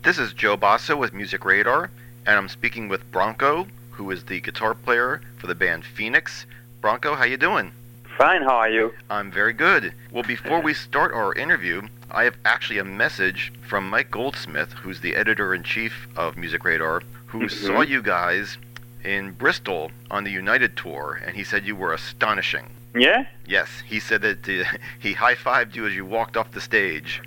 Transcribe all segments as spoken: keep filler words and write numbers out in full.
This is Joe Basso with Music Radar, and I'm speaking with Bronco, who is the guitar player for the band Phoenix. Bronco, how you doing? Fine, how are you? I'm very good. Well, before we start our interview, I have actually a message from Mike Goldsmith, who's the editor-in-chief of Music Radar, who mm-hmm. saw you guys in Bristol on the United Tour, and he said you were astonishing. Yeah? Yes, he said that uh, he high-fived you as you walked off the stage.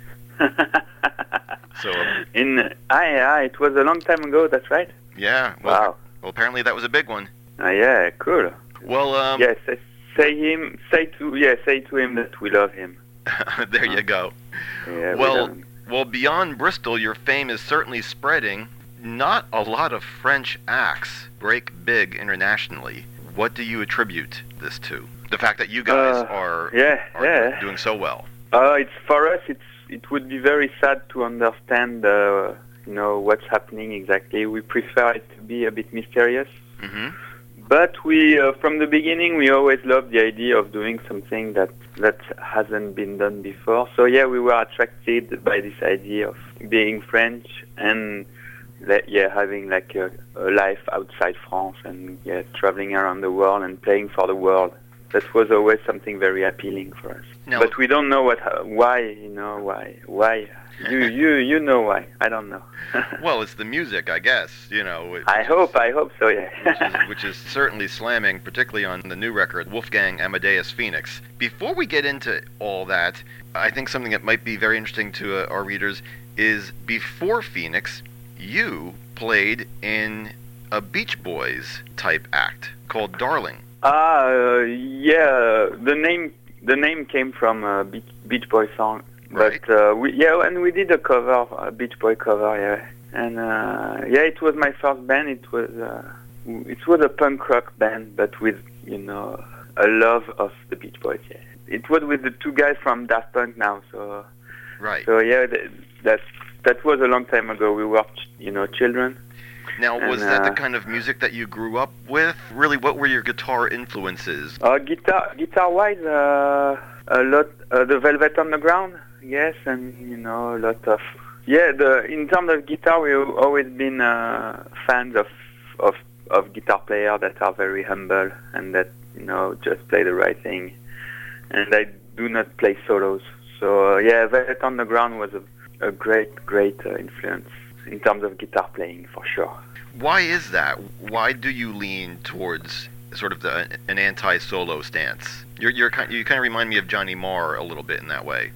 So, um, in I, I, it was a long time ago, that's right? Yeah. Well, wow. Well, apparently that was a big one. Uh, yeah, cool. Well, um... Yes, yeah, say him, say to, yeah, say to him that we love him. There you go. Yeah, well, we well, beyond Bristol, your fame is certainly spreading. Not a lot of French acts break big internationally. What do you attribute this to? The fact that you guys uh, are, yeah, are yeah. doing so well. Uh, it's for us. It's it would be very sad to understand, uh, you know, what's happening exactly. We prefer it to be a bit mysterious. Mm-hmm. But we, uh, from the beginning, we always loved the idea of doing something that that hasn't been done before. So yeah, we were attracted by this idea of being French and yeah, having like a, a life outside France and yeah, traveling around the world and playing for the world. That was always something very appealing for us. No. But we don't know what, why, you know, why, why. You, you, you know why. I don't know. Well, it's the music, I guess. You know. I hope, I hope so. Yeah. which, is, which is certainly slamming, particularly on the new record, Wolfgang Amadeus Phoenix. Before we get into all that, I think something that might be very interesting to uh, our readers is before Phoenix, you played in a Beach Boys type act called Darling. Ah, uh, yeah. The name, the name came from a Beach, Beach Boy song. Right. But uh, we, yeah, and we did a cover, a Beach Boy cover, yeah. And uh, yeah, it was my first band. It was uh, it was a punk rock band, but with you know a love of the Beach Boys. Yeah. It was with the two guys from Daft Punk now. So right. So yeah, that that, that was a long time ago. We were you know children. Now, was and, that uh, the kind of music that you grew up with? Really, what were your guitar influences? Uh, guitar, guitar-wise, uh, a lot. Uh, the Velvet Underground. Yes, and you know a lot of yeah. The in terms of guitar, we've always been uh, fans of of of guitar players that are very humble and that you know just play the right thing. And I do not play solos, so uh, yeah, Velvet Underground was a, a great great uh, influence in terms of guitar playing for sure. Why is that? Why do you lean towards sort of the, an anti-solo stance? You're you're kind you kind of remind me of Johnny Marr a little bit in that way.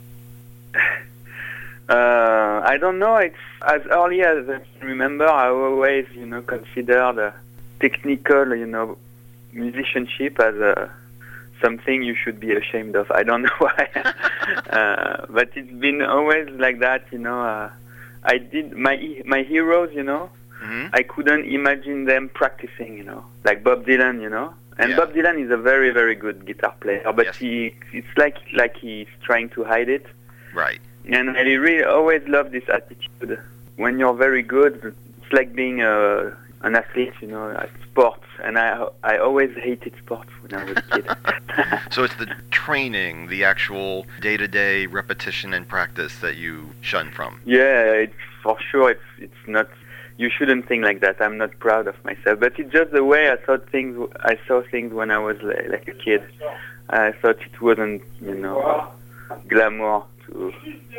Uh, I don't know. It's as early as I can remember. I always, you know, considered uh, technical, you know, musicianship as a something you should be ashamed of. I don't know why, uh, but it's been always like that. You know, uh, I did my my heroes. You know, mm-hmm. I couldn't imagine them practicing. You know, like Bob Dylan. You know. And yeah. Bob Dylan is a very, very good guitar player, but yes. he, it's like like he's trying to hide it. Right. And I really always love this attitude. When you're very good, it's like being a, an athlete, you know, at sports. And I I always hated sports when I was a kid. So it's the training, the actual day-to-day repetition and practice that you shun from. Yeah, it's, for sure. It's it's not. You shouldn't think like that. I'm not proud of myself, but it's just the way I thought things. I saw things when I was like a kid. I thought it wasn't, you know, glamour to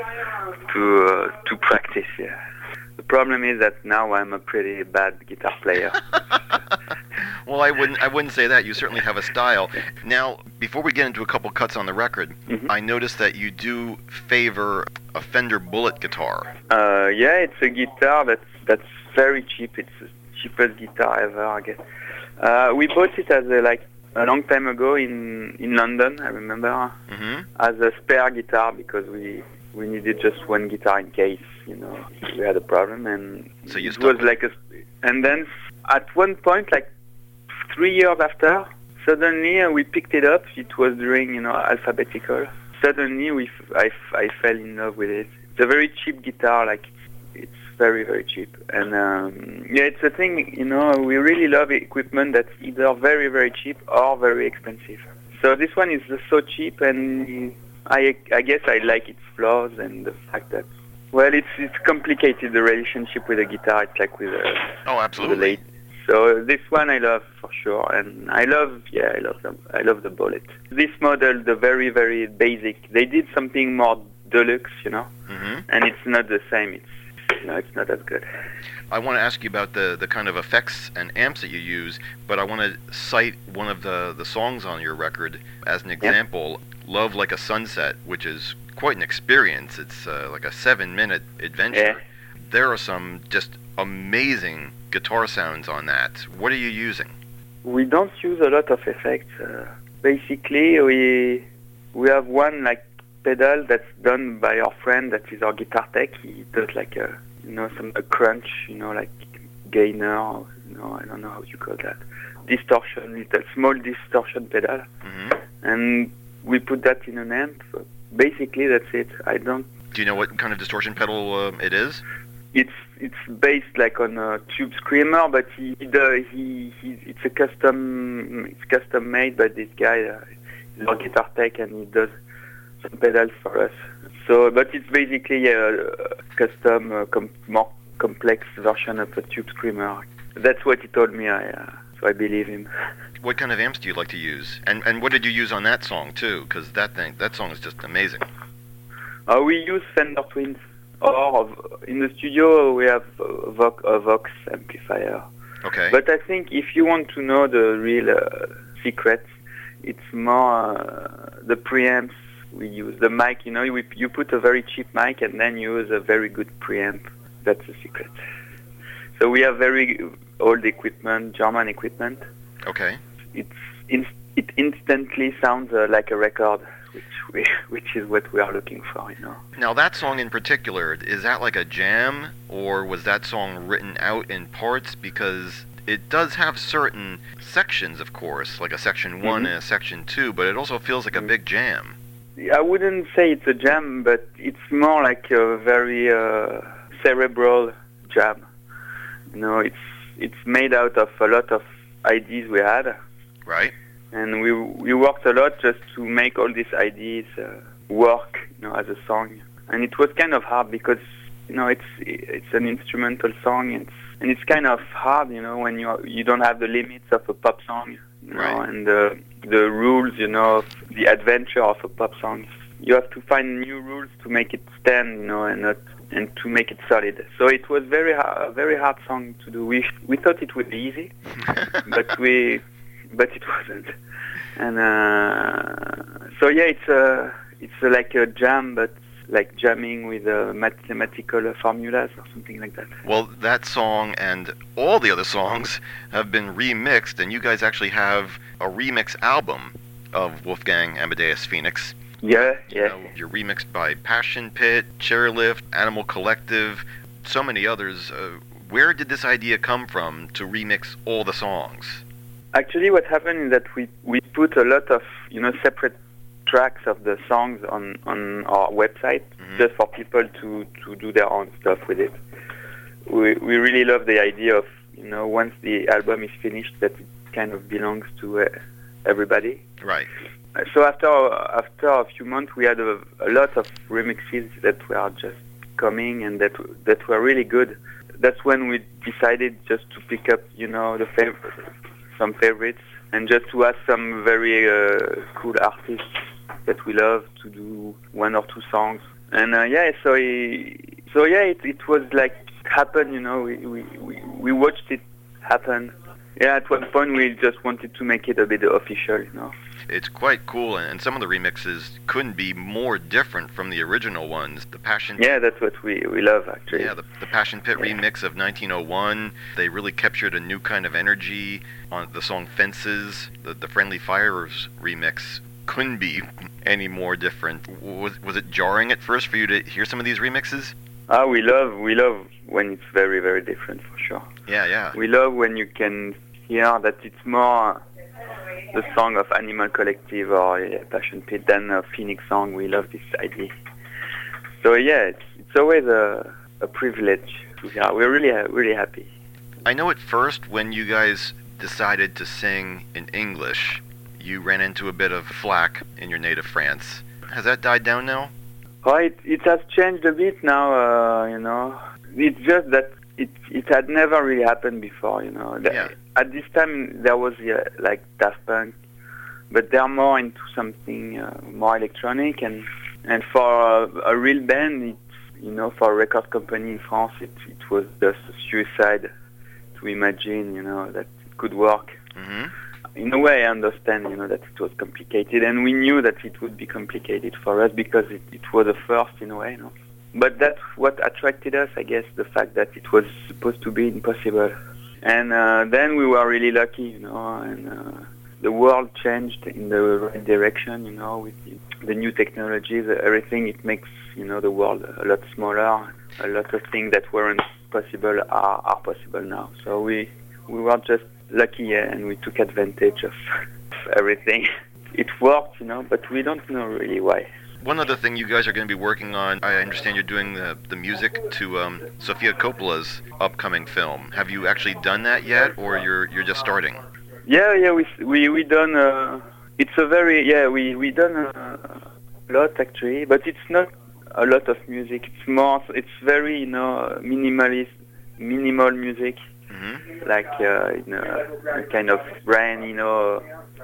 to uh, to practice. Yeah. The problem is that now I'm a pretty bad guitar player. Well, I wouldn't I wouldn't say that. You certainly have a style. Now, before we get into a couple cuts on the record, mm-hmm. I noticed that you do favor a Fender Bullet guitar. Uh, yeah, it's a guitar that's that's very cheap. It's the cheapest guitar ever, I guess. Uh, we bought it as a, like a long time ago in in London. I remember mm-hmm. as a spare guitar because we we needed just one guitar in case you know we had a problem, and so you it was with like a. And then at one point, like three years after, suddenly uh, we picked it up. It was during you know alphabetical. Suddenly we f- I, f- I fell in love with it. It's a very cheap guitar, like it's very very cheap. And um, yeah, it's a thing. You know, we really love equipment that's either very very cheap or very expensive. So this one is so cheap, and I I guess I like its flaws and the fact that Well, it's it's complicated, the relationship with the guitar. It's like with a, Oh, with a absolutely. late. So this one I love for sure, and I love yeah I love them. I love the bullet. This model, the very very basic. They did something more deluxe, you know, hmm and it's not the same. It's you know it's not as good. I want to ask you about the, the kind of effects and amps that you use, but I want to cite one of the, the songs on your record as an example, Love Like a Sunset, which is quite an experience. It's uh, like a seven-minute adventure. Yeah. There are some just amazing guitar sounds on that. What are you using? We don't use a lot of effects. Uh, basically, we we have one like pedal that's done by our friend that is our guitar tech. He does like a you know some a crunch, you know like gainer, or, you know I don't know how you call that, distortion, little small distortion pedal, hmm and we put that in an amp. Basically, that's it. I don't. Do you know what kind of distortion pedal uh, it is? It's it's based like on a tube screamer, but he he, he, he it's a custom it's custom made by this guy. Uh, he's our guitar tech, and he does some pedals for us. So, but it's basically a, a custom, uh, com- more complex version of a tube screamer. That's what he told me. I uh, so I believe him. What kind of amps do you like to use? And and what did you use on that song too? Because that thing that song is just amazing. Uh, we use Fender Twins. Or in the studio we have a Vox, a Vox amplifier. Okay. But I think if you want to know the real uh, secrets, it's more uh, the preamps we use. The mic, you know, you, you put a very cheap mic and then you use a very good preamp. That's the secret. So we have very old equipment, German equipment. Okay. It's in, it instantly sounds uh, like a record. Which we, which is what we are looking for, you know. Now that song in particular, is that like a jam, or was that song written out in parts? Because it does have certain sections, of course, like a section one Mhm. and a section two, but it also feels like a Mhm. big jam. I wouldn't say it's a jam, but it's more like a very uh, cerebral jam. You know, it's it's made out of a lot of ideas we had. Right? And we we worked a lot just to make all these ideas uh, work, you know, as a song. And it was kind of hard because, you know, it's it's an instrumental song, and it's, and it's kind of hard, you know, when you you don't have the limits of a pop song, you know, Right. and the the rules, you know, of the adventure of a pop song. You have to find new rules to make it stand, you know, and not and to make it solid. So it was very hard, a very hard song to do. We we thought it would be easy, but we. But it wasn't, and uh, so yeah, it's a it's a, like a jam, but like jamming with uh, mathematical formulas or something like that. Well, that song and all the other songs have been remixed, and you guys actually have a remix album of Wolfgang Amadeus Phoenix. Yeah, You yeah. know, you're remixed by Passion Pit, Chairlift, Animal Collective, so many others. Uh, where did this idea come from to remix all the songs? Actually, what happened is that we we put a lot of you know separate tracks of the songs on on our website Mhm. just for people to to do their own stuff with it. We we really love the idea of you know once the album is finished that it kind of belongs to uh, everybody. Right. So after after a few months, we had a, a lot of remixes that were just coming and that that were really good. That's when we decided just to pick up, you know, the favorite, some favorites, and just to ask some very uh, cool artists that we love to do one or two songs. And uh, yeah, so he, so yeah, it, it was like happen, you know. We, we we we watched it happen. Yeah, at one point we just wanted to make it a bit official, you know. It's quite cool, and some of the remixes couldn't be more different from the original ones. The Passion Yeah, that's what we, we love, actually. Yeah, the, the Passion Pit Yeah. remix of nineteen oh one, they really captured a new kind of energy on the song Fences. The, the Friendly Fires remix couldn't be any more different. Was, was it jarring at first for you to hear some of these remixes? Ah, we love we love when it's very, very different, for sure. Yeah, yeah. We love when you can hear that it's more the song of Animal Collective or yeah, Passion Pit than a Phoenix song. We love this idea. So yeah, it's, it's always a, a privilege to hear. We're really, really happy. I know at first when you guys decided to sing in English, you ran into a bit of flack in your native France. Has that died down now? Oh, it, it has changed a bit now, uh, you know. It's just that it it had never really happened before, you know. The- Yeah. At this time, there was yeah, like Daft Punk, but they're more into something uh, more electronic, and and for a, a real band, it, you know, for a record company in France, it it was just a suicide to imagine, you know, that it could work. Mm-hmm. In a way, I understand, you know, that it was complicated, and we knew that it would be complicated for us because it, it was a first in a way, you know. But that's what attracted us, I guess, the fact that it was supposed to be impossible. And uh, then we were really lucky, you know, and uh, the world changed in the right direction, you know, with the, the new technologies, everything. It makes, you know, the world a lot smaller. A lot of things that weren't possible are, are possible now. So we we were just lucky, yeah, and we took advantage of, of everything. It worked, you know, but we don't know really why. One other thing you guys are going to be working on, I understand you're doing the, the music to um, Sofia Coppola's upcoming film. Have you actually done that yet, or you're you're just starting? Yeah, yeah, we we we done. Uh, it's a very yeah, we we done a lot actually, but it's not a lot of music. It's more. It's very, you know, minimalist, minimal music, Mm-hmm. like uh, in a, a kind of brain, you know,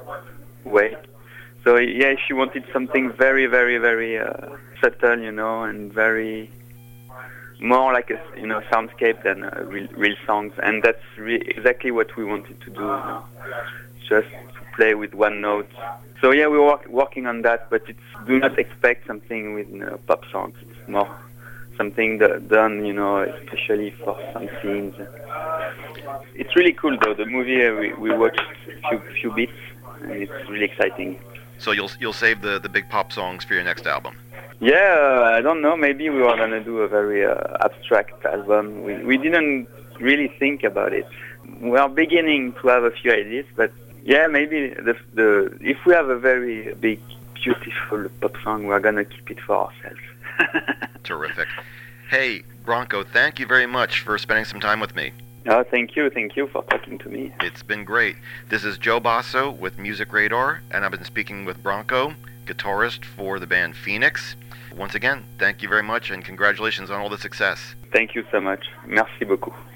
way. So yeah, she wanted something very, very, very uh, subtle, you know, and very more like a, you know, soundscape than uh, real, real songs, and that's re- exactly what we wanted to do, you know, just to play with one note. So yeah, we're work- working on that, but it's do not expect something with, you know, pop songs. It's more something that done, you know, especially for some scenes. It's really cool though. The movie uh, we we watched a few few bits, and it's really exciting. So you'll you'll save the, the big pop songs for your next album. Yeah, uh, I don't know. Maybe we were gonna do a very uh, abstract album. We we didn't really think about it. We are beginning to have a few ideas, but yeah, maybe the the if we have a very big, beautiful pop song, we're gonna keep it for ourselves. Terrific. Hey, Branko, thank you very much for spending some time with me. Oh, thank you, thank you for talking to me. It's been great. This is Joe Basso with Music Radar, and I've been speaking with Branko, guitarist for the band Phoenix. Once again, thank you very much, and congratulations on all the success. Thank you so much. Merci beaucoup.